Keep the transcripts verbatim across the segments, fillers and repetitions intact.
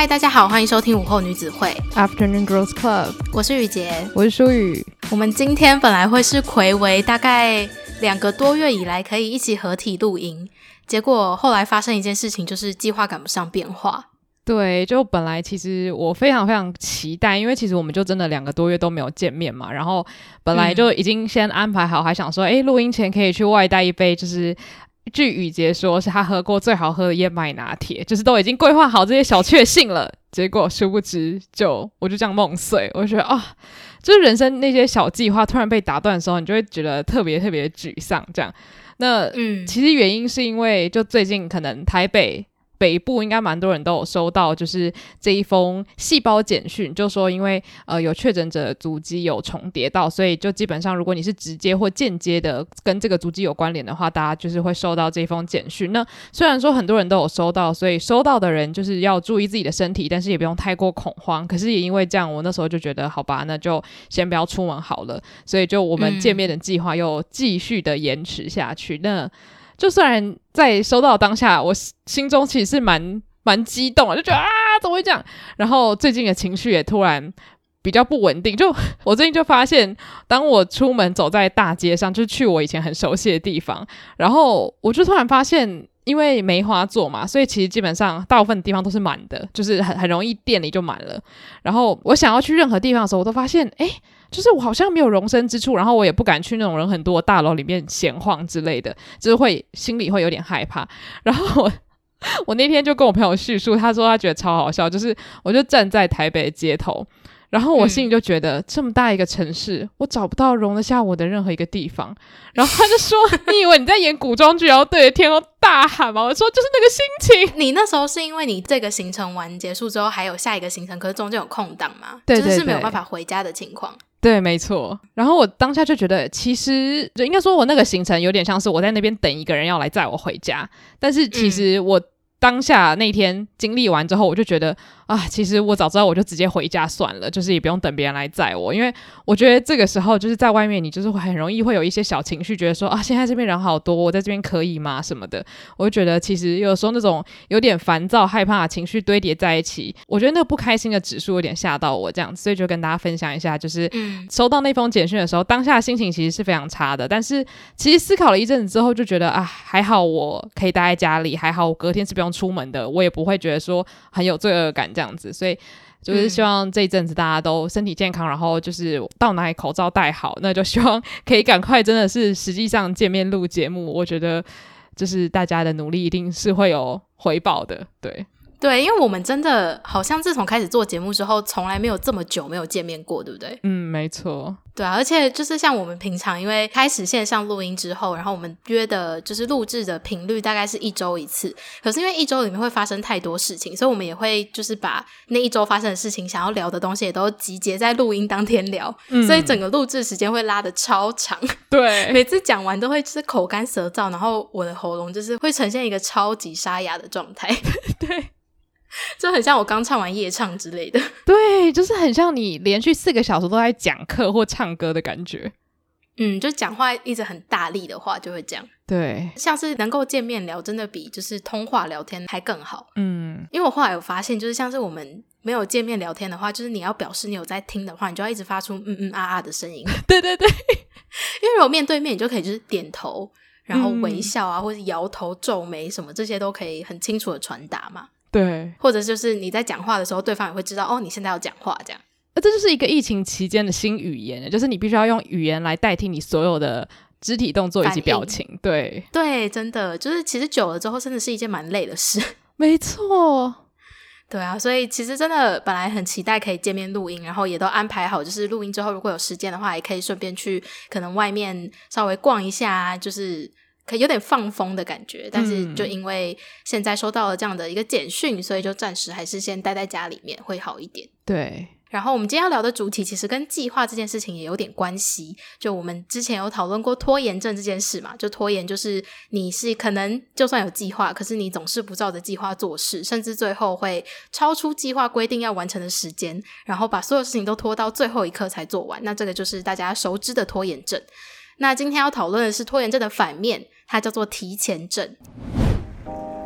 大家好，欢迎收听午后女子会 Afternoon Girls Club， 我是雨洁， 我是舒雨。 我们今天本来会是睽违大概两个多月以来可以一起合体录音，结果后来发生一件事情，就是计划赶不上变化。 对，就本来其实我非常非常期待，因为其实我们就真的两个多月都没有见面嘛，然后本来就已经先安排好，嗯、还想说诶录音前可以去外带一杯，就是据雨洁说是他喝过最好喝的燕麦拿铁，就是都已经规划好这些小确幸了，结果殊不知就我就这样梦碎。我就觉得啊，就是人生那些小计划突然被打断的时候，你就会觉得特别特别沮丧这样。那嗯，其实原因是因为就最近可能台北北部应该蛮多人都有收到就是这一封细胞简讯，就说因为呃有确诊者的足迹有重叠到，所以就基本上如果你是直接或间接的跟这个足迹有关联的话，大家就是会收到这封简讯。那虽然说很多人都有收到，所以收到的人就是要注意自己的身体，但是也不用太过恐慌。可是也因为这样，我那时候就觉得好吧，那就先不要出门好了，所以就我们见面的计划又继续的延迟下去。嗯、那就虽然在收到当下我心中其实是蛮蛮激动的，就觉得啊怎么会这样，然后最近的情绪也突然比较不稳定。就我最近就发现，当我出门走在大街上，就是去我以前很熟悉的地方，然后我就突然发现因为梅花座嘛，所以其实基本上大部分地方都是满的，就是很很容易店里就满了。然后我想要去任何地方的时候，我都发现诶就是我好像没有容身之处，然后我也不敢去那种人很多的大楼里面闲晃之类的，就是会心里会有点害怕。然后我我那天就跟我朋友叙述，他说他觉得超好笑，就是我就站在台北的街头，然后我心里就觉得、嗯、这么大一个城市，我找不到容得下我的任何一个地方。然后他就说你以为你在演古装剧然后对着天空大喊吗？我说就是那个心情。 你那时候是因为你这个行程完结束之后还有下一个行程，可是中间有空档吗？ 对对对， 就是没有办法回家的情况。 对，没错。然后我当下就觉得其实就应该说我那个行程有点像是我在那边等一个人要来载我回家，但是其实我、嗯当下那天经历完之后，我就觉得啊，其实我早知道我就直接回家算了，就是也不用等别人来载我。因为我觉得这个时候就是在外面，你就是会很容易会有一些小情绪，觉得说啊，现在这边人好多，我在这边可以吗什么的。我就觉得其实有时候那种有点烦躁害怕的情绪堆叠在一起，我觉得那个不开心的指数有点吓到我这样子，所以就跟大家分享一下，就是收到那封简讯的时候，当下的心情其实是非常差的，但是其实思考了一阵子之后就觉得啊，还好我可以待在家里，还好我隔天是不用出门的，我也不会觉得说很有罪恶感这样子，所以就是希望这一阵子大家都身体健康、嗯、然后就是到哪里口罩戴好，那就希望可以赶快真的是实际上见面录节目，我觉得就是大家的努力一定是会有回报的。对对，因为我们真的好像自从开始做节目之后从来没有这么久没有见面过，对不对？ 嗯，没错。 对啊，而且就是像我们平常因为开始线上录音之后，然后我们约的就是录制的频率大概是一周一次，可是因为一周里面会发生太多事情，所以我们也会就是把那一周发生的事情想要聊的东西也都集结在录音当天聊、嗯、所以整个录制时间会拉得超长。 对， 每次讲完都会就是口干舌燥，然后我的喉咙就是会呈现一个超级沙哑的状态。 对， 就很像我刚唱完夜唱之类的。 对，就是很像你连续四个小时都在讲课或唱歌的感觉。 嗯，就讲话一直很大力的话就会这样。 对， 像是能够见面聊真的比就是通话聊天还更好。 嗯， 因为我后来有发现就是像是我们没有见面聊天的话，就是你要表示你有在听的话，你就要一直发出嗯嗯啊啊的声音。 对对对， 因为如果面对面你就可以就是点头然后微笑啊、嗯、或是摇头皱眉什么，这些都可以很清楚的传达嘛。 对， 或者就是你在讲话的时候对方也会知道哦你现在要讲话这样。 这就是一个疫情期间的新语言，就是你必须要用语言来代替你所有的肢体动作以及表情。对对，真的就是其实久了之后真的是一件蛮累的事。 没错。 对啊，所以其实真的本来很期待可以见面录音，然后也都安排好就是录音之后如果有时间的话也可以顺便去可能外面稍微逛一下，就是可以有点放风的感觉，但是就因为现在收到了这样的一个简讯、嗯、所以就暂时还是先待在家里面会好一点。 对， 然后我们今天要聊的主题其实跟计划这件事情也有点关系，就我们之前有讨论过拖延症这件事嘛，就拖延就是你是可能就算有计划，可是你总是不照着计划做事，甚至最后会超出计划规定要完成的时间，然后把所有事情都拖到最后一刻才做完，那这个就是大家熟知的拖延症。那今天要讨论的是拖延症的反面，它叫做提前症。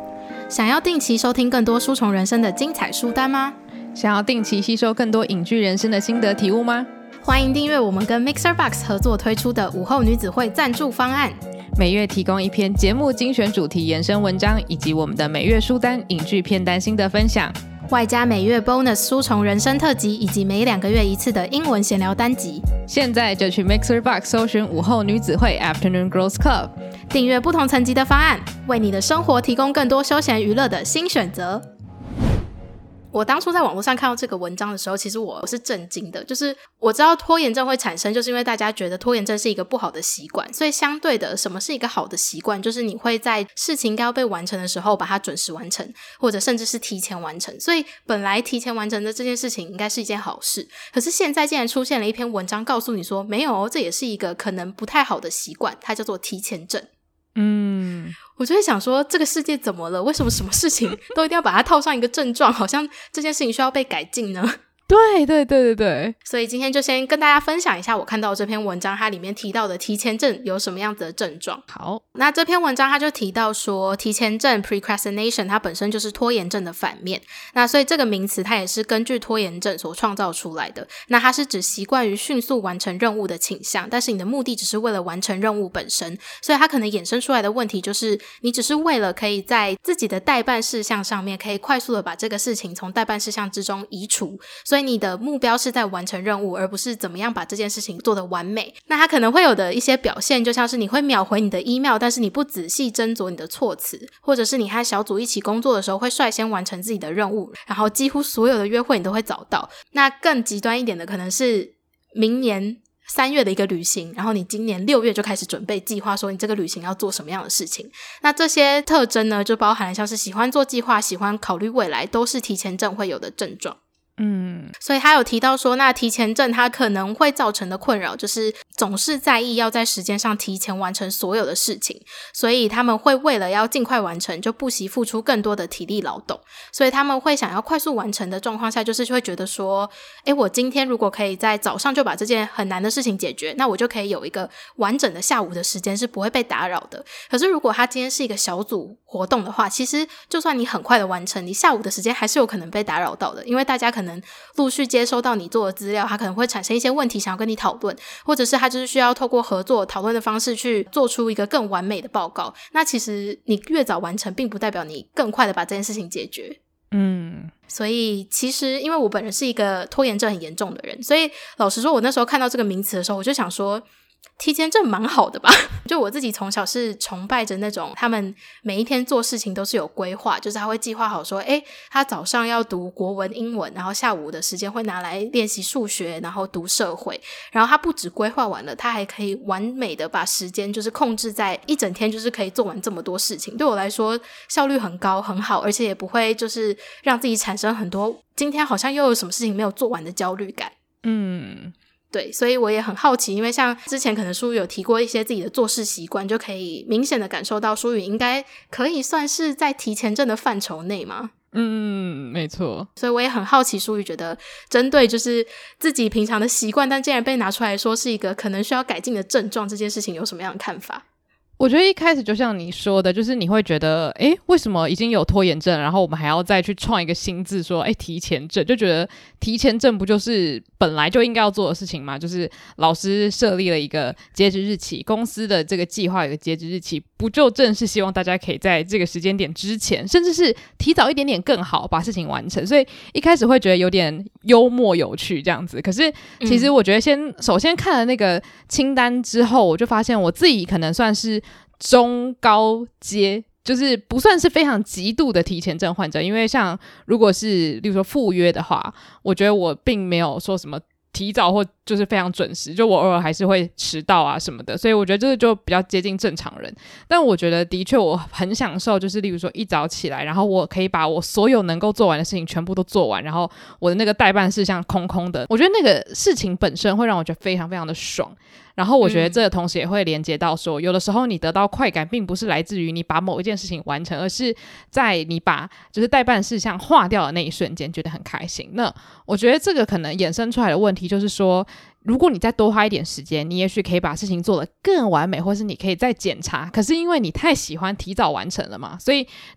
想要定期收听更多书虫人生的精彩书单吗？ 想要定期吸收更多影剧人生的心得体悟吗？ 欢迎订阅我们跟 MixerBox 合作推出的午后女子会赞助方案， 每月提供一篇节目精选主题延伸文章，以及我们的每月书单、影剧片单心得分享， 外加每月 bonus 书虫人生特辑，以及每两个月一次的英文闲聊单集。 现在就去 MixerBox 搜寻午后女子会 Afternoon Girls Club， 订阅不同层级的方案，为你的生活提供更多休闲娱乐的新选择。我当初在网络上看到这个文章的时候，其实我是震惊的，就是我知道拖延症会产生，就是因为大家觉得拖延症是一个不好的习惯，所以相对的，什么是一个好的习惯，就是你会在事情应该要被完成的时候把它准时完成，或者甚至是提前完成，所以本来提前完成的这件事情应该是一件好事，可是现在竟然出现了一篇文章告诉你说没有哦，这也是一个可能不太好的习惯，它叫做提前症。嗯，我就会想说这个世界怎么了？为什么什么事情都一定要把它套上一个症状，好像这件事情需要被改进呢？ 对对对对对， 所以今天就先跟大家分享一下我看到这篇文章它里面提到的提前症有什么样子的症状。 好， 那这篇文章它就提到说提前症 procrastination 它本身就是拖延症的反面，那所以这个名词它也是根据拖延症所创造出来的，那它是指习惯于迅速完成任务的倾向，但是你的目的只是为了完成任务本身，所以它可能衍生出来的问题就是你只是为了可以在自己的待办事项上面可以快速的把这个事情从待办事项之中移除，所以你的目标是在完成任务，而不是怎么样把这件事情做得完美。那它可能会有的一些表现就像是你会秒回你的 email， 但是你不仔细斟酌你的措辞，或者是你和小组一起工作的时候会率先完成自己的任务，然后几乎所有的约会你都会早到。那更极端一点的可能是明年三月的一个旅行，然后你今年六月就开始准备计划说你这个旅行要做什么样的事情。那这些特征呢就包含了像是喜欢做计划、喜欢考虑未来，都是提前症会有的症状。嗯，所以他有提到说那提前症它可能会造成的困扰就是总是在意要在时间上提前完成所有的事情，所以他们会为了要尽快完成就不惜付出更多的体力劳动，所以他们会想要快速完成的状况下就是会觉得说诶我今天如果可以在早上就把这件很难的事情解决，那我就可以有一个完整的下午的时间是不会被打扰的。可是如果他今天是一个小组活动的话，其实就算你很快的完成，你下午的时间还是有可能被打扰到的，因为大家可能可能陆续接收到你做的资料，他可能会产生一些问题想要跟你讨论，或者是他就是需要透过合作讨论的方式去做出一个更完美的报告。那其实你越早完成并不代表你更快的把这件事情解决。嗯，所以其实因为我本人是一个拖延症很严重的人，所以老实说我那时候看到这个名词的时候我就想说提前症蛮好的吧，就我自己从小是崇拜着那种他们每一天做事情都是有规划，就是他会计划好说诶他早上要读国文英文，然后下午的时间会拿来练习数学，然后读社会，然后他不只规划完了，他还可以完美的把时间就是控制在一整天就是可以做完这么多事情，对我来说效率很高很好，而且也不会就是让自己产生很多今天好像又有什么事情没有做完的焦虑感。嗯，对，所以我也很好奇，因为像之前可能舒宇有提过一些自己的做事习惯，就可以明显的感受到舒宇应该可以算是在提前症的范畴内嘛。 嗯，没错。 所以我也很好奇舒宇觉得针对就是自己平常的习惯但竟然被拿出来说是一个可能需要改进的症状，这件事情有什么样的看法？ 我觉得一开始就像你说的，就是你会觉得诶为什么已经有拖延症，然后我们还要再去创一个新字说诶提前症，就觉得提前症不就是本来就应该要做的事情吗？就是老师设立了一个截止日期，公司的这个计划有个截止日期，不就正是希望大家可以在这个时间点之前，甚至是提早一点点更好把事情完成，所以一开始会觉得有点幽默有趣这样子。可是其实我觉得先、嗯、首先看了那个清单之后，我就发现我自己可能算是中高阶，就是不算是非常极度的提前症患者，因为像如果是例如说赴约的话，我觉得我并没有说什么提早或就是非常准时，就我偶尔还是会迟到啊什么的，所以我觉得这个就比较接近正常人。但我觉得的确我很享受，就是例如说一早起来，然后我可以把我所有能够做完的事情全部都做完，然后我的那个待办事项空空的，我觉得那个事情本身会让我觉得非常非常的爽。然后我觉得这个同时也会连接到说、嗯、有的时候你得到快感并不是来自于你把某一件事情完成，而是在你把就是待办事项划掉的那一瞬间觉得很开心。那我觉得这个可能衍生出来的问题就是说，如果你再多花一点时间，你也许可以把事情做得更完美，或是你可以再检查，可是因为你太喜欢提早完成了嘛，所以你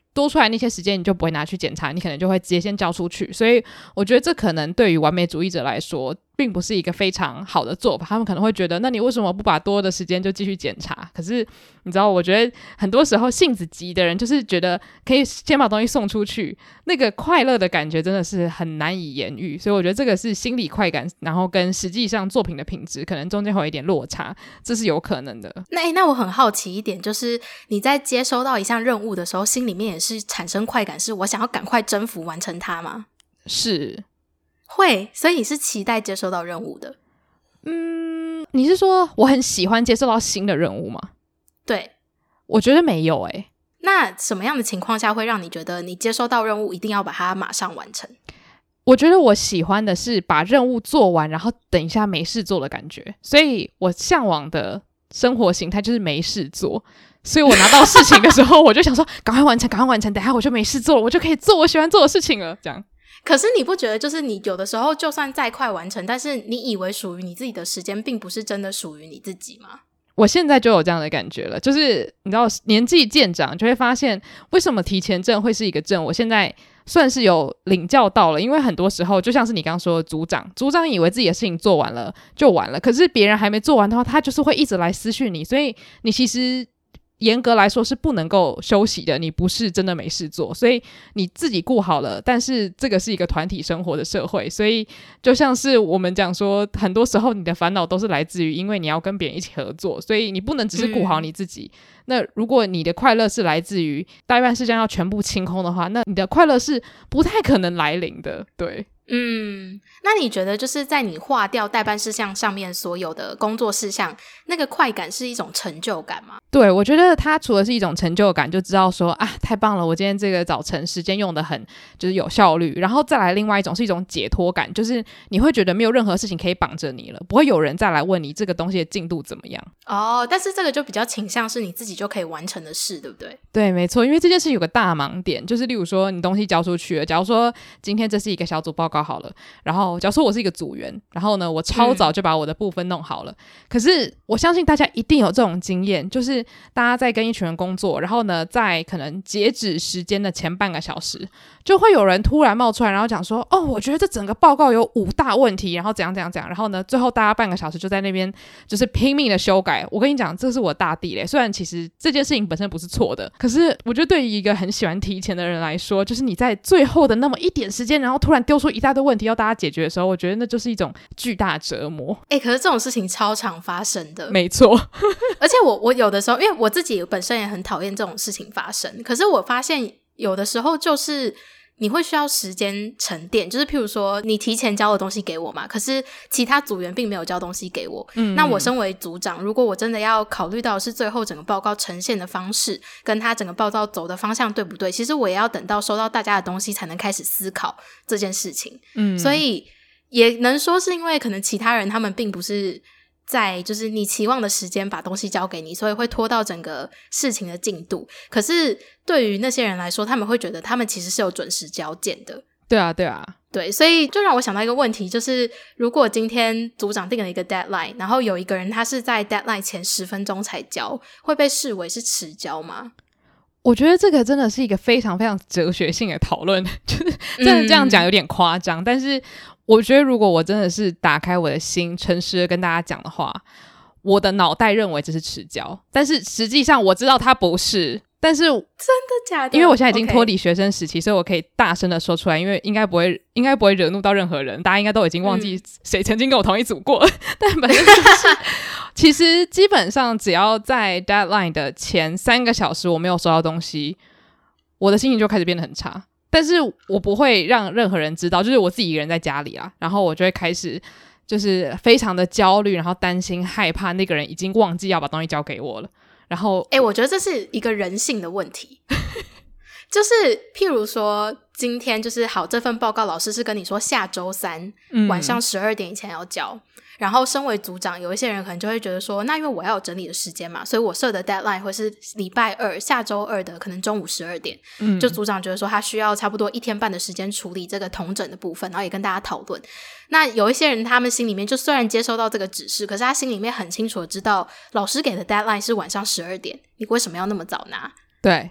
多出来那些时间你就不会拿去检查，你可能就会直接先交出去。所以我觉得这可能对于完美主义者来说并不是一个非常好的做法，他们可能会觉得那你为什么不把多的时间就继续检查？可是你知道我觉得很多时候性子急的人就是觉得可以先把东西送出去，那个快乐的感觉真的是很难以言喻。所以我觉得这个是心理快感，然后跟实际上作品的品质可能中间会有一点落差，这是有可能的。 那、欸、那我很好奇一点，就是你在接收到一项任务的时候心里面也是产生快感，是我想要赶快征服完成它吗？ 是会，所以你是期待接收到任务的？ 嗯，你是说我很喜欢接受到新的任务吗？ 对， 我觉得没有欸。 那什么样的情况下会让你觉得你接收到任务一定要把它马上完成？ 我觉得我喜欢的是把任务做完然后等一下没事做的感觉，所以我向往的生活形态就是没事做。所以我拿到事情的时候我就想说赶快完成赶快完成，等一下我就没事做了，我就可以做我喜欢做的事情了，这样。 可是你不觉得就是你有的时候就算再快完成，但是你以为属于你自己的时间并不是真的属于你自己吗？ 我现在就有这样的感觉了，就是你知道年纪渐长就会发现为什么提前症会是一个症，我现在算是有领教到了。因为很多时候就像是你刚刚说的组长组长以为自己的事情做完了就完了，可是别人还没做完的话他就是会一直来私讯你，所以你其实严格来说是不能够休息的，你不是真的没事做，所以你自己顾好了，但是这个是一个团体生活的社会，所以就像是我们讲说很多时候你的烦恼都是来自于因为你要跟别人一起合作，所以你不能只是顾好你自己、嗯、那如果你的快乐是来自于代办事项要全部清空的话，那你的快乐是不太可能来临的。对， 嗯，那你觉得就是在你划掉代办事项上面所有的工作事项，那个快感是一种成就感吗？ 对，我觉得它除了是一种成就感，就知道说啊太棒了，我今天这个早晨时间用得很就是有效率，然后再来另外一种是一种解脱感，就是你会觉得没有任何事情可以绑着你了，不会有人再来问你这个东西的进度怎么样。 哦，但是这个就比较倾向是你自己就可以完成的事，对不对？ 对，没错，因为这件事有个大盲点，就是例如说你东西交出去了，假如说今天这是一个小组报告好了，然后假如说我是一个组员，然后呢我超早就把我的部分弄好了、嗯、可是我相信大家一定有这种经验，就是大家在跟一群人工作，然后呢在可能截止时间的前半个小时就会有人突然冒出来，然后讲说哦我觉得这整个报告有五大问题，然后怎样怎样怎样，然后呢最后大家半个小时就在那边就是拼命的修改。我跟你讲这是我大地雷，虽然其实这件事情本身不是错的，可是我觉得对于一个很喜欢提前的人来说，就是你在最后的那么一点时间然后突然丢出一大堆问题要大家解决的时候，我觉得那就是一种巨大折磨。 欸，可是这种事情超常发生的。 没错而且我我有的时候因为我自己本身也很讨厌这种事情发生，可是我发现有的时候就是你会需要时间沉淀，就是譬如说你提前交的东西给我嘛，可是其他组员并没有交东西给我、嗯、那我身为组长，如果我真的要考虑到是最后整个报告呈现的方式跟他整个报告走的方向对不对，其实我也要等到收到大家的东西才能开始思考这件事情、嗯、所以也能说是因为可能其他人他们并不是在就是你期望的时间把东西交给你，所以会拖到整个事情的进度，可是对于那些人来说他们会觉得他们其实是有准时交件的。 对啊对啊对，所以就让我想到一个问题，就是如果今天组长定了一个 deadline， 然后有一个人他是在 deadline 前十分钟才交，会被视为是迟交吗？ 我觉得这个真的是一个非常非常哲学性的讨论，就是真的这样讲有点夸张、嗯、但是我觉得如果我真的是打开我的心诚实的跟大家讲的话，我的脑袋认为这是迟交，但是实际上我知道它不是，但是真的假的？ 因为我现在已经脱离学生时期、okay. 所以我可以大声的说出来，因为应该不会应该不会惹怒到任何人，大家应该都已经忘记谁曾经跟我同一组过、嗯、但反正就是其实基本上只要在 deadline 的前三个小时我没有收到东西，我的心情就开始变得很差，但是我不会让任何人知道，就是我自己一个人在家里啊，然后我就会开始就是非常的焦虑，然后担心害怕那个人已经忘记要把东西交给我了，然后欸，我觉得这是一个人性的问题就是譬如说今天就是好，这份报告老师是跟你说下周三、嗯、晚上十二点以前要交，然后身为组长有一些人可能就会觉得说那因为我要有整理的时间嘛，所以我设的 deadline 会是礼拜二下周二的可能中午十二点、嗯、就组长觉得说他需要差不多一天半的时间处理这个统整的部分，然后也跟大家讨论。那有一些人他们心里面就虽然接收到这个指示，可是他心里面很清楚的知道老师给的 deadline 是晚上十二点，你为什么要那么早拿？ 对，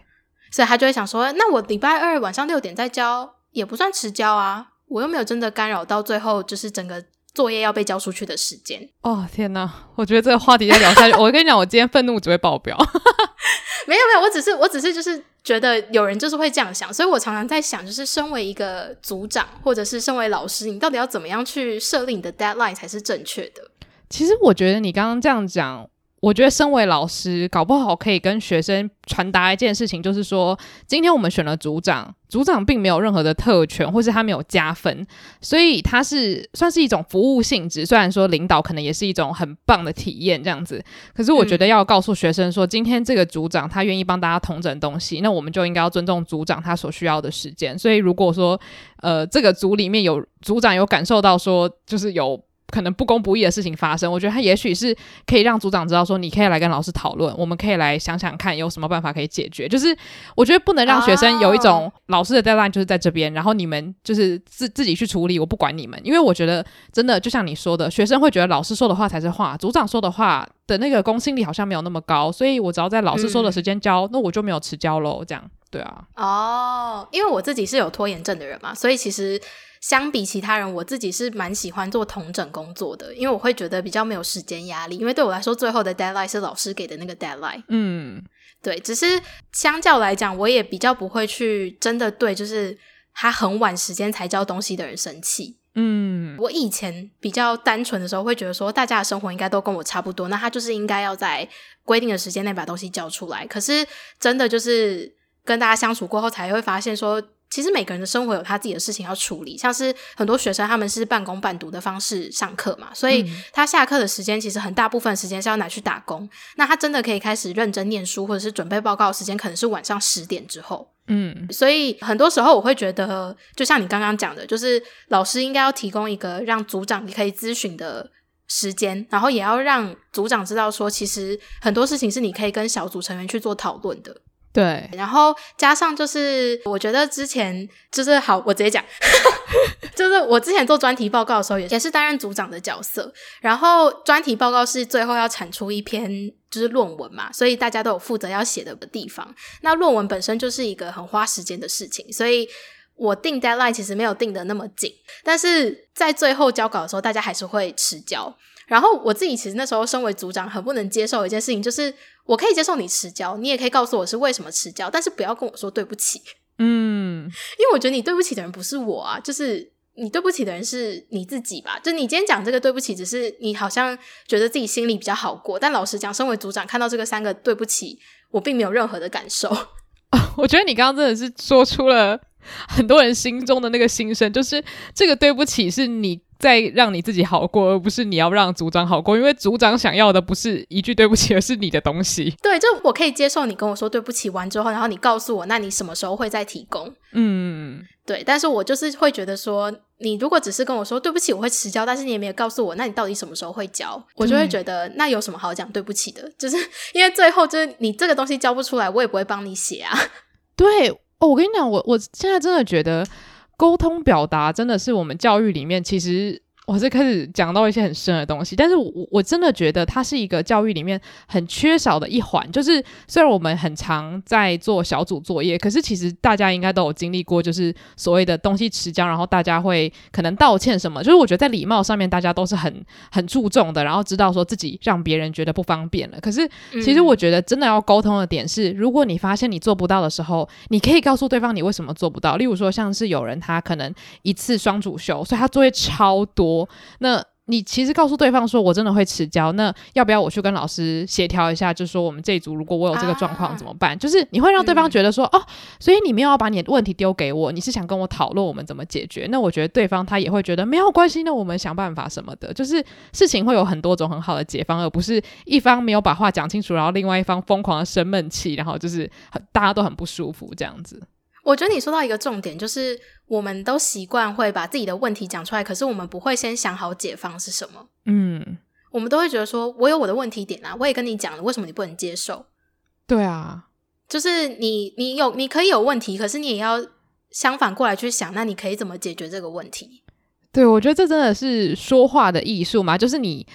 所以他就会想说，那我礼拜二晚上六点再交也不算迟交啊，我又没有真的干扰到最后就是整个作业要被交出去的时间。 哦天哪，我觉得这个话题再聊下去我跟你讲，我今天愤怒只会爆表没有没有，我只是我只是就是觉得有人就是会这样想，所以我常常在想，就是身为一个组长或者是身为老师，你到底要怎么样去设立你的 deadline 才是正确的。 其实我觉得你刚刚这样讲，我觉得身为老师搞不好可以跟学生传达一件事情，就是说今天我们选了组长，组长并没有任何的特权，或是他没有加分，所以他是算是一种服务性质，虽然说领导可能也是一种很棒的体验这样子，可是我觉得要告诉学生说、嗯、今天这个组长他愿意帮大家统整东西，那我们就应该要尊重组长他所需要的时间。所以如果说呃这个组里面有组长有感受到说就是有可能不公不义的事情发生，我觉得他也许是可以让组长知道说你可以来跟老师讨论，我们可以来想想看有什么办法可以解决。就是我觉得不能让学生有一种、oh. 老师的 deadline 就是在这边，然后你们就是自自己去处理，我不管你们。因为我觉得真的就像你说的，学生会觉得老师说的话才是话，组长说的话的那个公信力好像没有那么高，所以我只要在老师说的时间交、嗯、那我就没有迟交咯，这样。对啊。 哦、oh, 因为我自己是有拖延症的人嘛，所以其实相比其他人我自己是蛮喜欢做统整工作的，因为我会觉得比较没有时间压力，因为对我来说最后的 deadline 是老师给的那个 deadline。嗯，对，只是相较来讲我也比较不会去真的对就是他很晚时间才交东西的人生气。嗯，我以前比较单纯的时候会觉得说大家的生活应该都跟我差不多，那他就是应该要在规定的时间内把东西交出来。可是真的就是跟大家相处过后才会发现说其实每个人的生活有他自己的事情要处理，像是很多学生他们是半工半读的方式上课嘛，所以他下课的时间其实很大部分时间是要拿去打工，那他真的可以开始认真念书或者是准备报告的时间可能是晚上十点之后。嗯，所以很多时候我会觉得就像你刚刚讲的，就是老师应该要提供一个让组长可以咨询的时间，然后也要让组长知道说其实很多事情是你可以跟小组成员去做讨论的。 对， 然后加上就是我觉得之前就是好我直接讲就是我之前做专题报告的时候也是担任组长的角色，然后专题报告是最后要产出一篇就是论文嘛，所以大家都有负责要写的地方，那论文本身就是一个很花时间的事情，所以我定 deadline 其实没有定得那么紧，但是在最后交稿的时候大家还是会迟交。然后我自己其实那时候身为组长很不能接受一件事情，就是我可以接受你迟交，你也可以告诉我是为什么迟交，但是不要跟我说对不起。嗯，因为我觉得你对不起的人不是我啊，就是你对不起的人是你自己吧，就你今天讲这个对不起只是你好像觉得自己心里比较好过，但老实讲身为组长看到这个三个对不起我并没有任何的感受。 我觉得你刚刚真的是说出了很多人心中的那个心声，就是这个对不起是你在让你自己好过，而不是你要让组长好过，因为组长想要的不是一句对不起，而是你的东西。 对，就我可以接受你跟我说对不起完之后，然后你告诉我那你什么时候会再提供。嗯，对，但是我就是会觉得说你如果只是跟我说对不起我会迟交，但是你也没有告诉我那你到底什么时候会交，我就会觉得那有什么好讲对不起的，就是因为最后就是你这个东西交不出来我也不会帮你写啊。 对哦，我跟你讲，我我现在真的觉得沟通表达真的是我们教育里面，其实我是开始讲到一些很深的东西，但是我我真的觉得它是一个教育里面很缺少的一环。就是虽然我们很常在做小组作业，可是其实大家应该都有经历过，就是所谓的东西迟交，然后大家会可能道歉什么，就是我觉得在礼貌上面大家都是很很注重的，然后知道说自己让别人觉得不方便了。可是其实我觉得真的要沟通的点是，如果你发现你做不到的时候，你可以告诉对方你为什么做不到。例如说像是有人他可能一次双主修，所以他作业超多，那你其实告诉对方说我真的会迟交，那要不要我去跟老师协调一下，就是说我们这一组如果我有这个状况怎么办、啊、就是你会让对方觉得说、嗯、哦，所以你没有要把你的问题丢给我，你是想跟我讨论我们怎么解决，那我觉得对方他也会觉得没有关系，那我们想办法什么的，就是事情会有很多种很好的解方，而不是一方没有把话讲清楚，然后另外一方疯狂的生闷气，然后就是大家都很不舒服这样子。 我觉得你说到一个重点，就是我们都习惯会把自己的问题讲出来，可是我们不会先想好解方是什么。嗯，我们都会觉得说我有我的问题点啊，我也跟你讲了，为什么你不能接受？ 对啊， 就是你你有你可以有问题，可是你也要相反过来去想，那你可以怎么解决这个问题？ 对，我觉得这真的是说话的艺术嘛，就是你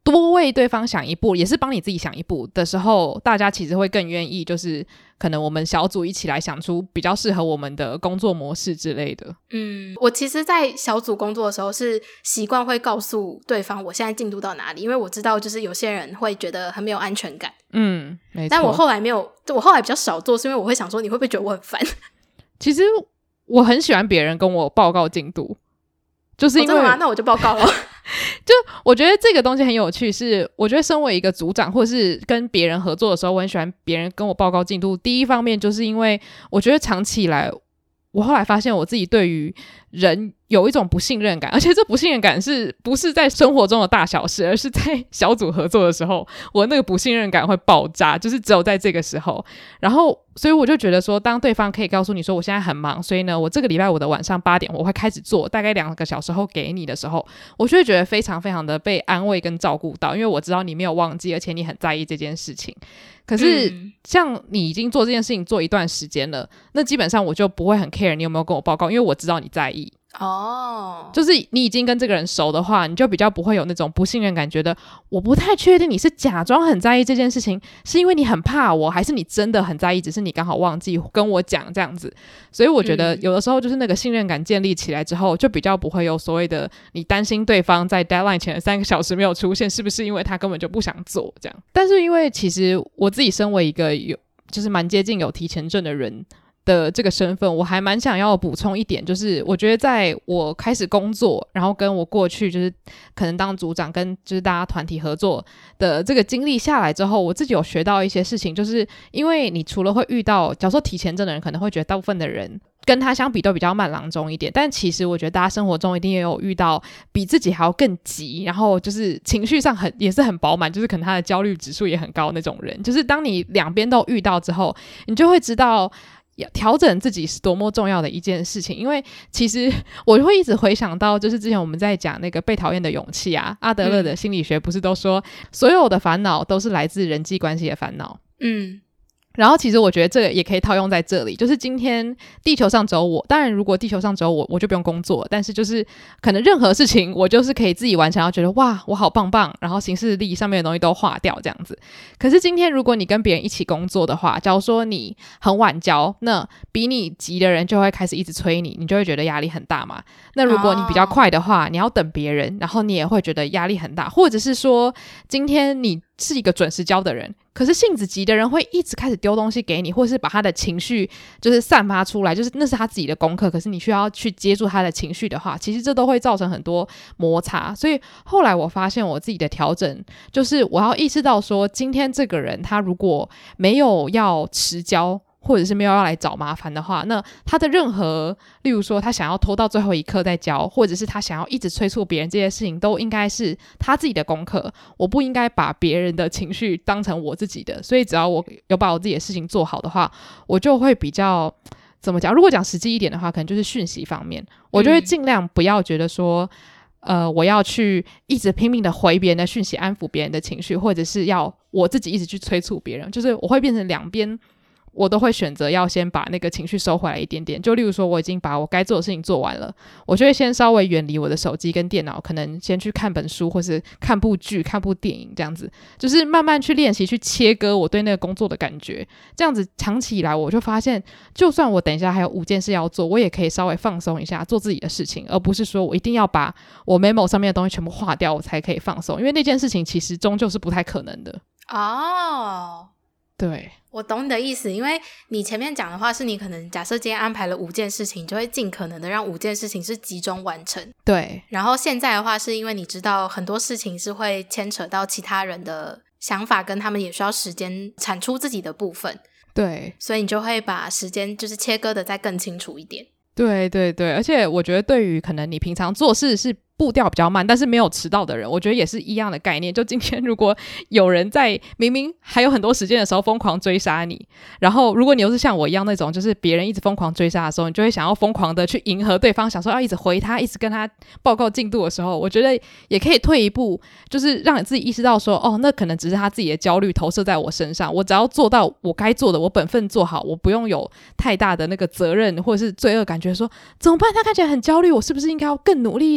多为对方想一步，也是帮你自己想一步的时候，大家其实会更愿意，就是可能我们小组一起来想出比较适合我们的工作模式之类的。 嗯，我其实在小组工作的时候是习惯会告诉对方我现在进度到哪里，因为我知道就是有些人会觉得很没有安全感。 嗯，没错。 但我后来没有，我后来比较少做，是因为我会想说你会不会觉得我很烦。 其实我很喜欢别人跟我报告进度，就是因为、 哦、真的吗？那我就报告了。 就我觉得这个东西很有趣，是我觉得身为一个组长或是跟别人合作的时候，我很喜欢别人跟我报告进度。第一方面就是因为我觉得长期以来，我后来发现我自己对于人有一种不信任感，而且这不信任感是不是在生活中的大小事，而是在小组合作的时候，我那个不信任感会爆炸，就是只有在这个时候。然后所以我就觉得说，当对方可以告诉你说我现在很忙，所以呢我这个礼拜五的晚上八点我会开始做，大概两个小时后给你的时候，我就会觉得非常非常的被安慰跟照顾到，因为我知道你没有忘记，而且你很在意这件事情。可是像你已经做这件事情做一段时间了，那基本上我就不会很 care 你有没有跟我报告，因为我知道你在意。 哦， 就是你已经跟这个人熟的话，你就比较不会有那种不信任感，觉得我不太确定你是假装很在意这件事情，是因为你很怕我，还是你真的很在意，只是你刚好忘记跟我讲这样子。所以我觉得有的时候就是那个信任感建立起来之后，就比较不会有所谓的你担心对方在 deadline 前的三个小时没有出现，是不是因为他根本就不想做这样。但是因为其实我自己身为一个有就是蛮接近有提前症的人的这个身份，我还蛮想要补充一点，就是我觉得在我开始工作，然后跟我过去就是可能当组长跟就是大家团体合作的这个经历下来之后，我自己有学到一些事情，就是因为你除了会遇到假如说提前症的人，可能会觉得大部分的人跟他相比都比较慢郎中一点，但其实我觉得大家生活中一定也有遇到比自己还要更急，然后就是情绪上很也是很饱满，就是可能他的焦虑指数也很高那种人。就是当你两边都遇到之后，你就会知道调整自己是多么重要的一件事情。因为其实我会一直回想到就是之前我们在讲那个被讨厌的勇气啊，阿德勒的心理学不是都说、嗯、所有的烦恼都是来自人际关系的烦恼。嗯，然后其实我觉得这个也可以套用在这里，就是今天地球上只有我，当然如果地球上只有我我就不用工作，但是就是可能任何事情我就是可以自己完成，然后觉得哇我好棒棒，然后行事历上面的东西都划掉这样子。可是今天如果你跟别人一起工作的话，假如说你很晚交，那比你急的人就会开始一直催你，你就会觉得压力很大嘛。那如果你比较快的话、oh. 你要等别人，然后你也会觉得压力很大。或者是说今天你是一个准时交的人，可是性子急的人会一直开始丢东西给你，或是把他的情绪就是散发出来，就是那是他自己的功课，可是你需要去接住他的情绪的话，其实这都会造成很多摩擦。所以后来我发现我自己的调整就是我要意识到说，今天这个人他如果没有要迟交或者是没有要来找麻烦的话，那他的任何例如说他想要拖到最后一刻再交，或者是他想要一直催促别人，这些事情都应该是他自己的功课，我不应该把别人的情绪当成我自己的。所以只要我有把我自己的事情做好的话，我就会比较怎么讲，如果讲实际一点的话，可能就是讯息方面，我就会尽量不要觉得说、嗯、呃，我要去一直拼命的回别人的讯息，安抚别人的情绪，或者是要我自己一直去催促别人，就是我会变成两边我都会选择要先把那个情绪收回来一点点。就例如说我已经把我该做的事情做完了，我就会先稍微远离我的手机跟电脑，可能先去看本书或是看部剧看部电影，这样子就是慢慢去练习去切割我对那个工作的感觉。这样子长期以来我就发现，就算我等一下还有五件事要做，我也可以稍微放松一下做自己的事情，而不是说我一定要把我 memo 上面的东西全部划掉我才可以放松，因为那件事情其实终究是不太可能的。哦，对， 我懂你的意思。因为你前面讲的话是你可能假设今天安排了五件事情，你就会尽可能的让五件事情是集中完成。 对， 然后现在的话是因为你知道很多事情是会牵扯到其他人的想法，跟他们也需要时间产出自己的部分。 对， 所以你就会把时间就是切割的再更清楚一点。 对对对，而且我觉得对于可能你平常做事是步调比较慢但是没有迟到的人，我觉得也是一样的概念。就今天如果有人在明明还有很多时间的时候疯狂追杀你，然后如果你又是像我一样那种就是别人一直疯狂追杀的时候，你就会想要疯狂的去迎合对方，想说要一直回他一直跟他报告进度的时候，我觉得也可以退一步，就是让你自己意识到说，哦，那可能只是他自己的焦虑投射在我身上，我只要做到我该做的，我本分做好，我不用有太大的那个责任或者是罪恶感，觉得说怎么办，他看起来很焦虑，我是不是应该要更努力一点来让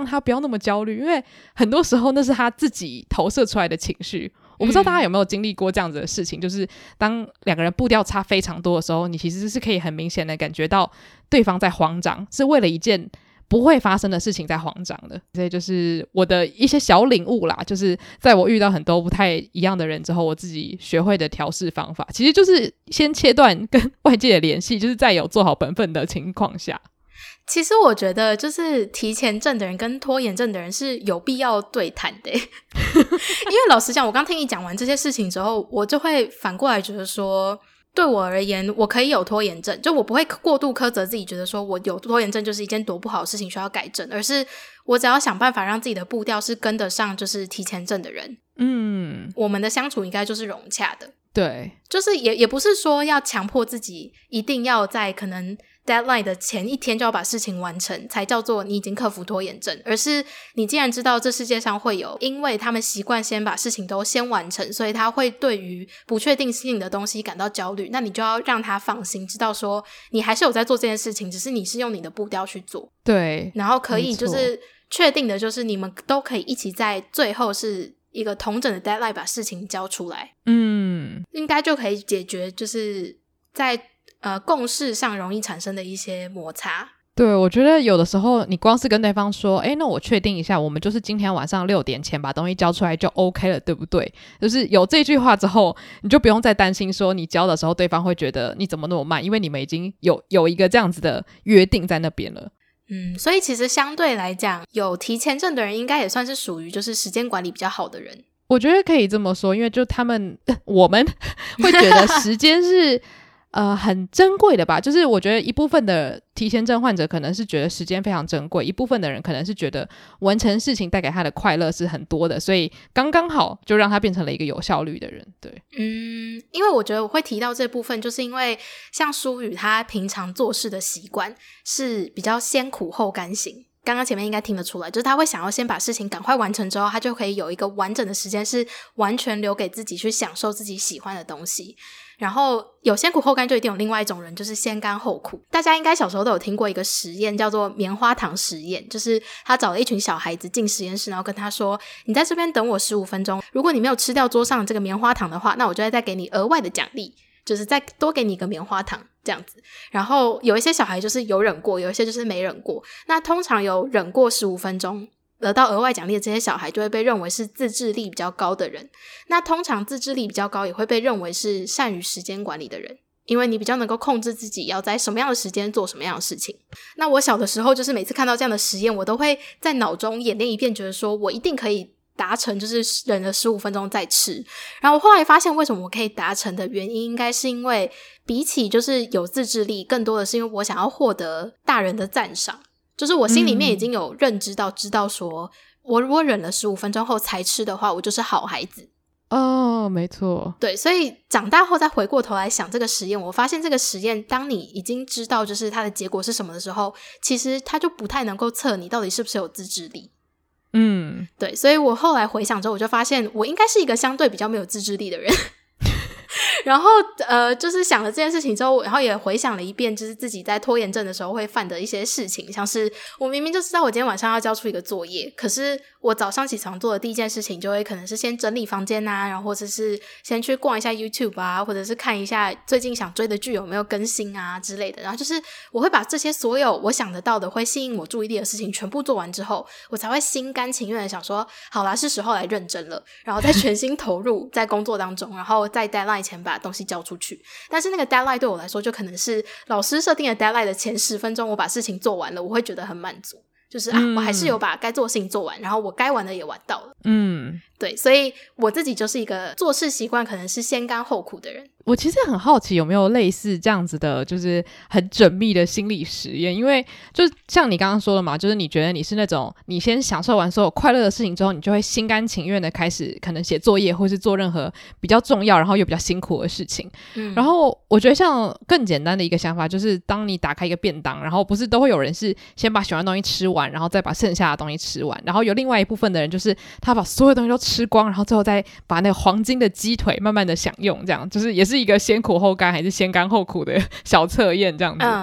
让他不要那么焦虑，因为很多时候那是他自己投射出来的情绪。我不知道大家有没有经历过这样子的事情、嗯、就是当两个人步调差非常多的时候，你其实是可以很明显的感觉到对方在慌张，是为了一件不会发生的事情在慌张的。所以就是我的一些小领悟啦，就是在我遇到很多不太一样的人之后，我自己学会的调试方法其实就是先切断跟外界的联系，就是在有做好本分的情况下。 其实我觉得就是提前症的人跟拖延症的人是有必要对谈的因为老实讲，我刚听你讲完这些事情之后，我就会反过来觉得说，对我而言我可以有拖延症，就我不会过度苛责自己，觉得说我有拖延症就是一件多不好的事情需要改正，而是我只要想办法让自己的步调是跟得上就是提前症的人，嗯，我们的相处应该就是融洽的。 对， 就是也也不是说要强迫自己一定要在可能 deadline 的前一天就要把事情完成才叫做你已经克服拖延症，而是你既然知道这世界上会有因为他们习惯先把事情都先完成，所以他会对于不确定性的东西感到焦虑，那你就要让他放心，知道说你还是有在做这件事情，只是你是用你的步调去做。 对， 然后可以就是确定的就是你们都可以一起在最后是一个同整的 deadline 把事情交出来，嗯，应该就可以解决就是在呃共识上容易产生的一些摩擦。 对，我觉得有的时候你光是跟对方说诶那我确定一下我们就是今天晚上六点前把东西交出来就 OK 了，对不对？就是有这句话之后，你就不用再担心说你交的时候对方会觉得你怎么那么慢，因为你们已经有有一个这样子的约定在那边了。 嗯，所以其实相对来讲，有提前症的人应该也算是属于就是时间管理比较好的人。 我觉得可以这么说，因为就他们我们会觉得时间是呃很珍贵的吧，就是我觉得一部分的提前症患者可能是觉得时间非常珍贵，一部分的人可能是觉得完成事情带给他的快乐是很多的，所以刚刚好就让他变成了一个有效率的人。对， 嗯，因为我觉得我会提到这部分，就是因为像舒宇他平常做事的习惯是比较先苦后甘型，刚刚前面应该听得出来，就是他会想要先把事情赶快完成之后，他就可以有一个完整的时间是完全留给自己去享受自己喜欢的东西。然后有先苦后甘就一定有另外一种人，就是先甘后苦。大家应该小时候都有听过一个实验叫做棉花糖实验，就是他找了一群小孩子进实验室，然后跟他说你在这边等我十五分钟，如果你没有吃掉桌上这个棉花糖的话，那我就会再给你额外的奖励，就是再多给你一个棉花糖这样子。然后有一些小孩就是有忍过，有一些就是没忍过。那通常有忍过十五分钟得到额外奖励的这些小孩就会被认为是自制力比较高的人。那通常自制力比较高也会被认为是善于时间管理的人，因为你比较能够控制自己要在什么样的时间做什么样的事情。那我小的时候就是每次看到这样的实验，我都会在脑中演练一遍，觉得说我一定可以达成，就是忍了十五分钟再吃。然后我后来发现为什么我可以达成的原因，应该是因为比起就是有自制力，更多的是因为我想要获得大人的赞赏，就是我心里面已经有认知到、嗯、知道说我如果忍了十五分钟后才吃的话，我就是好孩子。 哦，没错。 对，所以长大后再回过头来想这个实验，我发现这个实验当你已经知道就是它的结果是什么的时候，其实它就不太能够测你到底是不是有自制力。嗯，对，所以我后来回想之后，我就发现我应该是一个相对比较没有自制力的人。然后呃，就是想了这件事情之后，然后也回想了一遍就是自己在拖延症的时候会犯的一些事情，像是我明明就知道我今天晚上要交出一个作业，可是我早上起床做的第一件事情就会可能是先整理房间啊，然后或者是先去逛一下 YouTube 啊，或者是看一下最近想追的剧有没有更新啊之类的。然后就是我会把这些所有我想得到的会吸引我注意力的事情全部做完之后，我才会心甘情愿的想说好啦，是时候来认真了，然后再全心投入在工作当中，然后在 deadline 前把东西交出去。但是那个 deadline 对我来说就可能是老师设定的 deadline 的前十分钟，我把事情做完了，我会觉得很满足，就是啊、嗯，我还是有把该做的事情做完，然后我该玩的也玩到了。嗯，对，所以我自己就是一个做事习惯可能是先甘后苦的人。 我其实很好奇有没有类似这样子的就是很缜密的心理实验，因为就像你刚刚说的嘛，就是你觉得你是那种你先享受完所有快乐的事情之后，你就会心甘情愿的开始可能写作业或是做任何比较重要然后又比较辛苦的事情、嗯、然后我觉得像更简单的一个想法就是当你打开一个便当，然后不是都会有人是先把喜欢的东西吃完，然后再把剩下的东西吃完，然后有另外一部分的人就是他把所有东西都吃光，然后最后再把那个黄金的鸡腿慢慢的享用，这样就是也是一个先苦后甘还是先甘后苦的小测验这样子、嗯、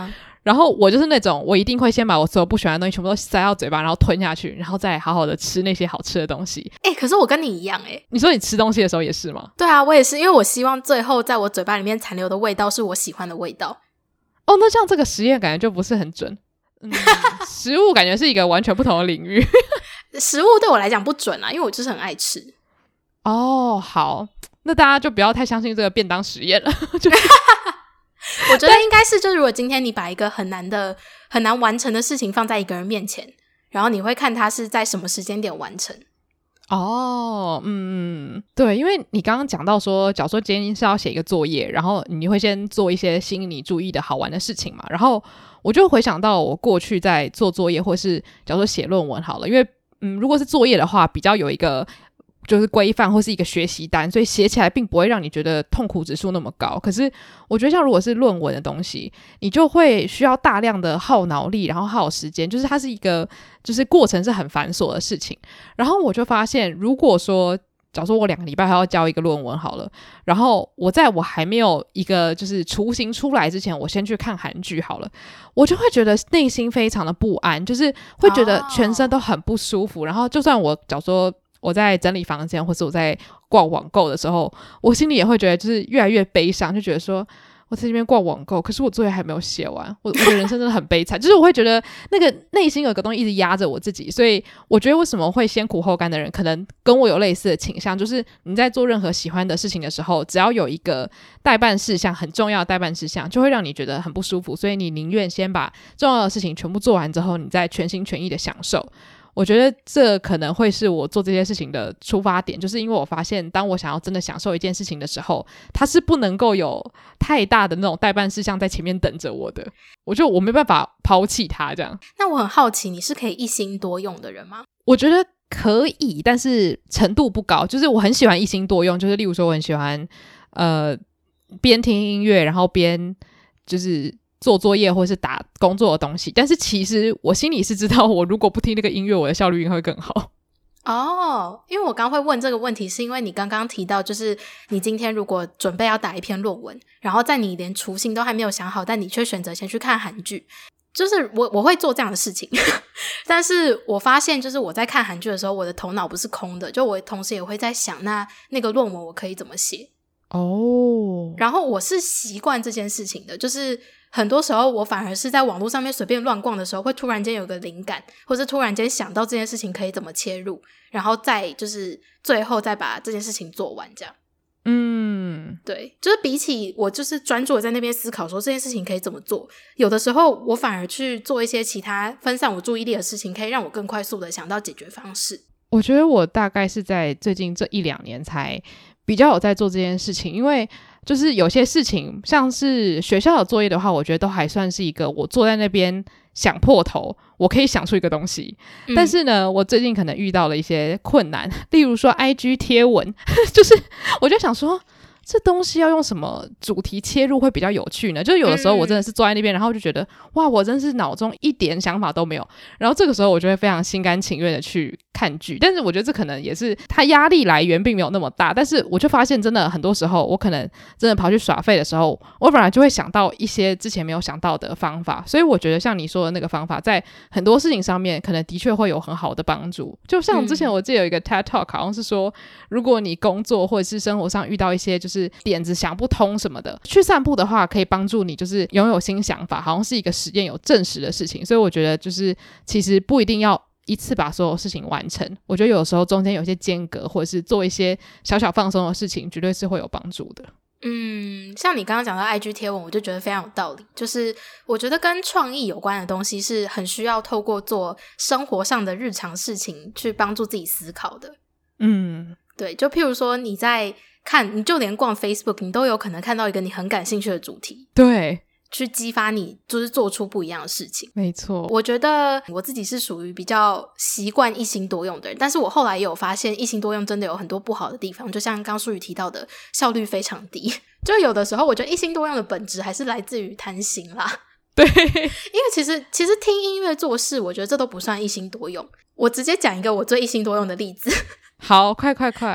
然后我就是那种我一定会先把我所有不喜欢的东西全部都塞到嘴巴，然后吞下去，然后再好好的吃那些好吃的东西。 哎、欸，可是我跟你一样哎、欸。 你说你吃东西的时候也是吗？ 对啊，我也是，因为我希望最后在我嘴巴里面残留的味道是我喜欢的味道。 哦，那这样这个实验感觉就不是很准。嗯，食物感觉是一个完全不同的领域。 食物对我来讲不准啊，因为我就是很爱吃。 哦，好，那大家就不要太相信这个便当实验了。 我觉得应该是，就是如果今天你把一个很难的、很难完成的事情放在一个人面前，然后你会看他是在什么时间点完成。 哦，嗯，对，因为你刚刚讲到说，假如说今天是要写一个作业，然后你会先做一些吸引你注意的好玩的事情嘛，然后我就回想到我过去在做作业，或是假如说写论文好了，因为嗯，如果是作业的话，比较有一个就是规范或是一个学习单，所以写起来并不会让你觉得痛苦指数那么高。可是我觉得像如果是论文的东西，你就会需要大量的耗脑力，然后耗时间，就是它是一个就是过程是很繁琐的事情。然后我就发现，如果说假如说我两个礼拜还要交一个论文好了，然后我在我还没有一个就是雏形出来之前，我先去看韩剧好了，我就会觉得内心非常的不安，就是会觉得全身都很不舒服。Oh. 然后就算我假如说我在整理房间，或是我在逛网购的时候，我心里也会觉得就是越来越悲伤，就觉得说我在这边逛网购，可是我作业还没有写完，我我的人生真的很悲惨。就是我会觉得那个内心有个东西一直压着我自己，所以我觉得为什么会先苦后甘的人，可能跟我有类似的倾向，就是你在做任何喜欢的事情的时候，只要有一个待办事项，很重要的待办事项，就会让你觉得很不舒服，所以你宁愿先把重要的事情全部做完之后，你再全心全意的享受。我觉得这可能会是我做这些事情的出发点，就是因为我发现当我想要真的享受一件事情的时候，它是不能够有太大的那种待办事项在前面等着我的，我就我没办法抛弃它这样。 那我很好奇，你是可以一心多用的人吗？ 我觉得可以，但是程度不高。就是我很喜欢一心多用，就是例如说我很喜欢呃边听音乐然后边就是做作业或是打工作的东西，但是其实我心里是知道，我如果不听那个音乐，我的效率应该会更好。 哦，因为我刚会问这个问题，是因为你刚刚提到，就是你今天如果准备要打一篇论文，然后在你连雏形都还没有想好，但你却选择先去看韩剧，就是我我会做这样的事情。但是我发现，就是我在看韩剧的时候，我的头脑不是空的，就我同时也会在想，那那个论文我可以怎么写。 哦， 然后我是习惯这件事情的，就是很多时候我反而是在网络上面随便乱逛的时候，会突然间有个灵感，或是突然间想到这件事情可以怎么切入，然后再就是最后再把这件事情做完这样。 嗯， 对，就是比起我就是专注的在那边思考说这件事情可以怎么做，有的时候我反而去做一些其他分散我注意力的事情，可以让我更快速的想到解决方式。 我觉得我大概是在最近这一两年才比较有在做这件事情，因为就是有些事情像是学校的作业的话，我觉得都还算是一个我坐在那边想破头我可以想出一个东西、嗯、但是呢我最近可能遇到了一些困难，例如说 I G 贴文就是我就想说这东西要用什么主题切入会比较有趣呢？就是有的时候我真的是坐在那边、嗯、然后就觉得哇我真是脑中一点想法都没有，然后这个时候我就会非常心甘情愿的去看剧，但是我觉得这可能也是它压力来源并没有那么大，但是我就发现真的很多时候我可能真的跑去耍废的时候，我本来就会想到一些之前没有想到的方法，所以我觉得像你说的那个方法在很多事情上面可能的确会有很好的帮助。就像之前我记得有一个 TED Talk 好像是说如果你工作或者是生活上遇到一些就是点子想不通什么的，去散步的话可以帮助你就是拥有新想法，好像是一个实验有证实的事情，所以我觉得就是其实不一定要一次把所有事情完成，我觉得有时候中间有些间隔或者是做一些小小放松的事情绝对是会有帮助的。 嗯，像你刚刚讲到 I G 贴文我就觉得非常有道理，就是我觉得跟创意有关的东西是很需要透过做生活上的日常事情去帮助自己思考的。 嗯， 对，就譬如说你在看，你就连逛 Facebook 你都有可能看到一个你很感兴趣的主题， 对， 去激发你就是做出不一样的事情。 没错， 我觉得我自己是属于比较习惯一心多用的人，但是我后来也有发现一心多用真的有很多不好的地方，就像刚舒宇提到的效率非常低，就有的时候我觉得一心多用的本质还是来自于贪心啦。 对， 因为其实其实听音乐做事我觉得这都不算一心多用。我直接讲一个我最一心多用的例子。 好，快快快。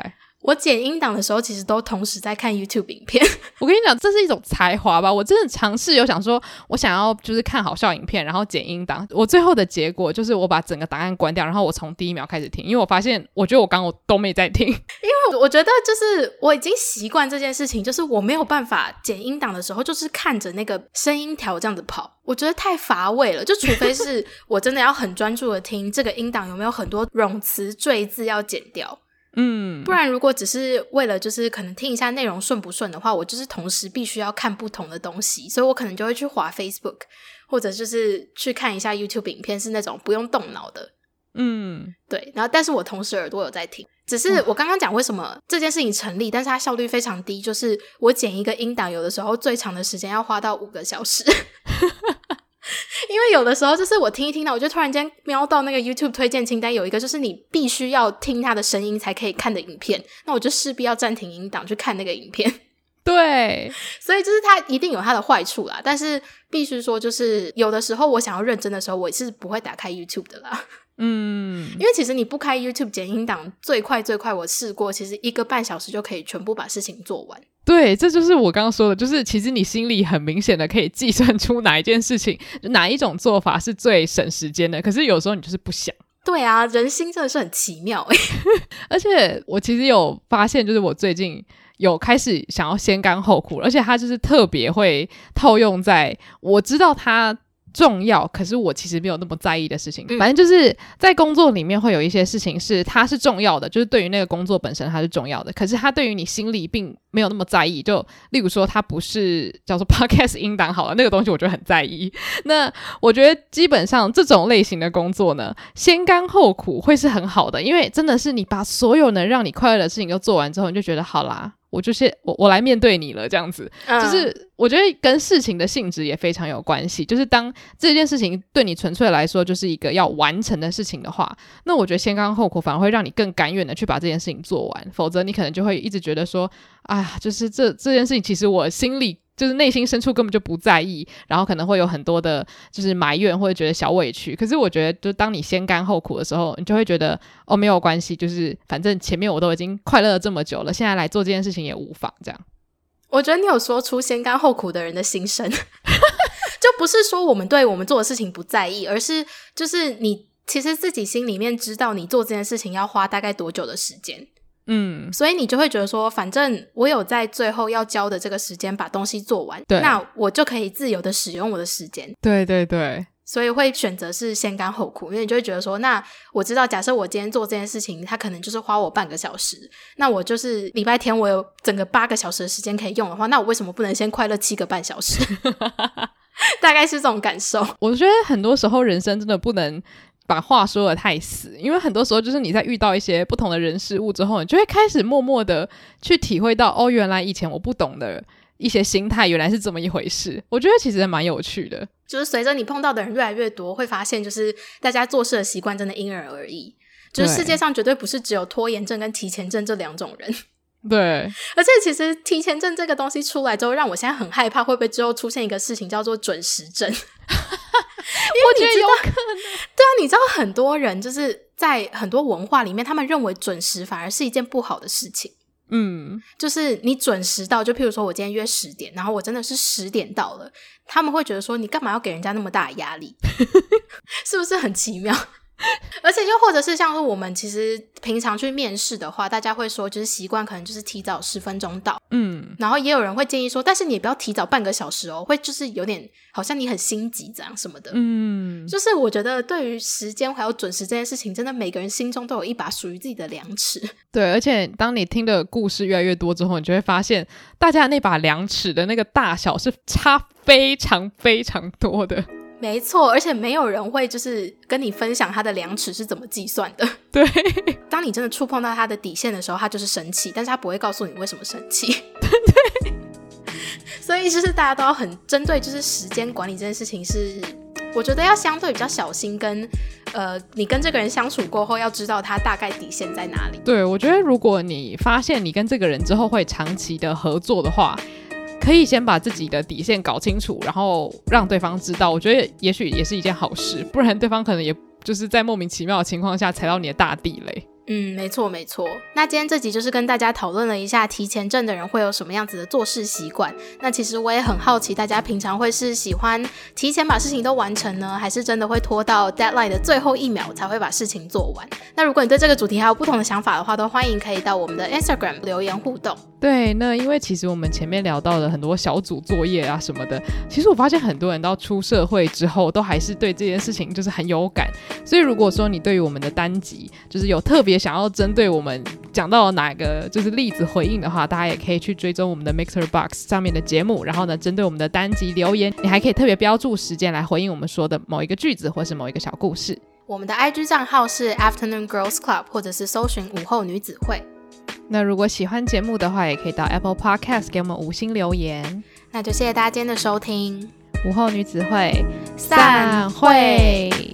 我剪音档的时候其实都同时在看 YouTube 影片。 我跟你讲，这是一种才华吧。我真的尝试有想说我想要就是看好笑影片然后剪音档，我最后的结果就是我把整个档案关掉，然后我从第一秒开始听，因为我发现我觉得我刚刚我都没在听。因为我觉得就是我已经习惯这件事情，就是我没有办法剪音档的时候就是看着那个声音条这样子跑，我觉得太乏味了。就除非是我真的要很专注的听这个音档有没有很多冗词赘字要剪掉，嗯，不然如果只是为了就是可能听一下内容顺不顺的话，我就是同时必须要看不同的东西，所以我可能就会去滑 Facebook 或者就是去看一下 YouTube 影片，是那种不用动脑的，嗯，对。然后但是我同时耳朵有在听，只是我刚刚讲为什么这件事情成立，但是它效率非常低，就是我剪一个音档有的时候最长的时间要花到五个小时。因为有的时候就是我听一听到我就突然间瞄到那个 YouTube 推荐清单有一个就是你必须要听它的声音才可以看的影片，那我就势必要暂停音档去看那个影片。 对， 所以就是它一定有它的坏处啦，但是必须说就是有的时候我想要认真的时候我是不会打开 YouTube 的啦。嗯，因为其实你不开 YouTube 剪音档最快最快我试过其实一个半小时就可以全部把事情做完。 对，这就是我刚刚说的，就是其实你心里很明显的可以计算出哪一件事情哪一种做法是最省时间的，可是有时候你就是不想。 对啊，人心真的是很奇妙欸。 而且我其实有发现就是我最近有开始想要先甘后苦，而且它就是特别会套用在我知道它重要可是我其实没有那么在意的事情、嗯、反正就是在工作里面会有一些事情是它是重要的，就是对于那个工作本身它是重要的，可是它对于你心里并没有那么在意，就例如说它不是叫做 podcast 音档好了，那个东西我就很在意。那我觉得基本上这种类型的工作呢先甘后苦会是很好的，因为真的是你把所有能让你快乐的事情都做完之后，你就觉得好啦我就是我我来面对你了这样子、嗯、就是我觉得跟事情的性质也非常有关系，就是当这件事情对你纯粹来说就是一个要完成的事情的话，那我觉得先甘后苦反而会让你更甘愿的去把这件事情做完，否则你可能就会一直觉得说哎呀就是这这件事情其实我心里就是内心深处根本就不在意，然后可能会有很多的就是埋怨或者觉得小委屈，可是我觉得就当你先甘后苦的时候，你就会觉得哦没有关系，就是反正前面我都已经快乐了这么久了，现在来做这件事情也无妨这样。 我觉得你有说出先甘后苦的人的心声。就不是说我们对我们做的事情不在意，而是就是你其实自己心里面知道你做这件事情要花大概多久的时间，嗯，所以你就会觉得说反正我有在最后要交的这个时间把东西做完，那我就可以自由的使用我的时间。对对对，所以会选择是先甘后苦，因为你就会觉得说那我知道假设我今天做这件事情它可能就是花我半个小时，那我就是礼拜天我有整个八个小时的时间可以用的话，那我为什么不能先快乐七个半小时？大概是这种感受。我觉得很多时候人生真的不能把话说得太死，因为很多时候就是你在遇到一些不同的人事物之后，你就会开始默默的去体会到哦原来以前我不懂的一些心态原来是这么一回事，我觉得其实蛮有趣的。就是随着你碰到的人越来越多，会发现就是大家做事的习惯真的因人而异，就是世界上绝对不是只有拖延症跟提前症这两种人。对，而且其实提前症这个东西出来之后，让我现在很害怕会不会之后出现一个事情叫做准时症。因为我觉得有可能。对啊，你知道很多人就是在很多文化里面他们认为准时反而是一件不好的事情。嗯，就是你准时到，就譬如说我今天约十点，然后我真的是十点到了，他们会觉得说你干嘛要给人家那么大的压力？是不是很奇妙？而且又或者是像是我们其实平常去面试的话，大家会说就是习惯可能就是提早十分钟到，嗯，然后也有人会建议说但是你也不要提早半个小时哦，会就是有点好像你很心急这样什么的，嗯，就是我觉得对于时间还有准时这件事情，真的每个人心中都有一把属于自己的量尺。对，而且当你听的故事越来越多之后，你就会发现大家那把量尺的那个大小是差非常非常多的。没错，而且没有人会就是跟你分享他的量尺是怎么计算的。对，当你真的触碰到他的底线的时候，他就是生气，但是他不会告诉你为什么生气。对，所以就是大家都要很针对就是时间管理这件事情，是我觉得要相对比较小心，跟呃你跟这个人相处过后要知道他大概底线在哪里。对，我觉得如果你发现你跟这个人之后会长期的合作的话，可以先把自己的底线搞清楚，然后让对方知道，我觉得也许也是一件好事，不然对方可能也就是在莫名其妙的情况下踩到你的大地雷。 嗯，没错没错。那今天这集就是跟大家讨论了一下提前证的人会有什么样子的做事习惯。那其实我也很好奇，大家平常会是喜欢提前把事情都完成呢，还是真的会拖到 deadline 的最后一秒才会把事情做完？那如果你对这个主题还有不同的想法的话，都欢迎可以到我们的 Instagram 留言互动。 对，那因为其实我们前面聊到了很多小组作业啊什么的，其实我发现很多人到出社会之后都还是对这件事情就是很有感，所以如果说你对于我们的单集就是有特别想要针对我们讲到哪个就是例子回应的话，大家也可以去追踪我们的 Mixer Box 上面的节目，然后呢针对我们的单集留言，你还可以特别标注时间来回应我们说的某一个句子或是某一个小故事。 我们的 I G 账号是 Afternoon Girls Club 或者是搜寻午后女子会。 那如果喜欢节目的话，也可以到 Apple Podcast 给我们五星留言。 那就谢谢大家今天的收听， 午后女子会散会。